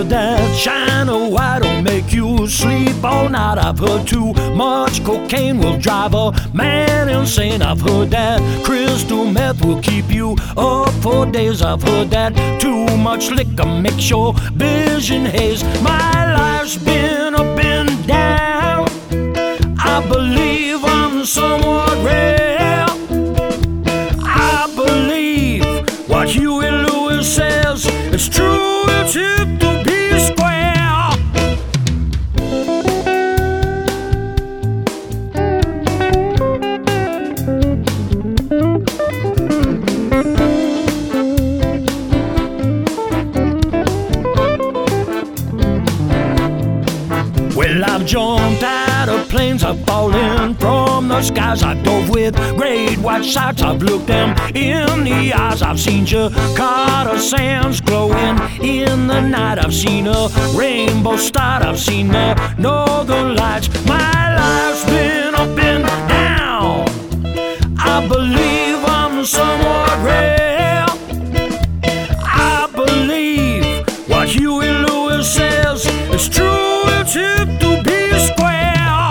heard that China White will make you sleep all night. I've heard too much cocaine will drive a man insane. I've heard that crystal meth will keep you up for days. I've heard that too much liquor makes your vision haze. My life's been up and down. I believe I'm somewhat rare. I believe what Huey Lewis says. It's true, it's hip to be square. Well, I've jumped out of planes, I've fallen from the skies. I've dove with great white sharks, I've looked them in the eyes. I've seen Jakarta sands glowing in the night. I've seen a rainbow start, I've seen the northern lights. My life's been up and down. I believe I'm somewhat rare. I believe what Huey Lewis says. It's true, it's hip to be square.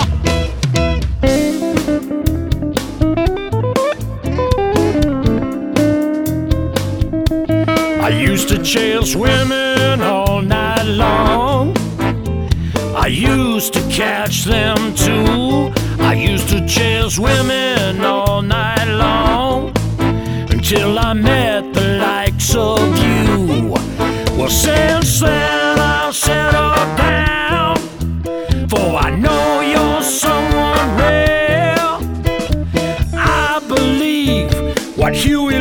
I used to chase women all night long. I used to catch them too. I used to chase women all night long until I met the likes of you. Well, since then I'll settle down, for I know you're someone rare. I believe what Huey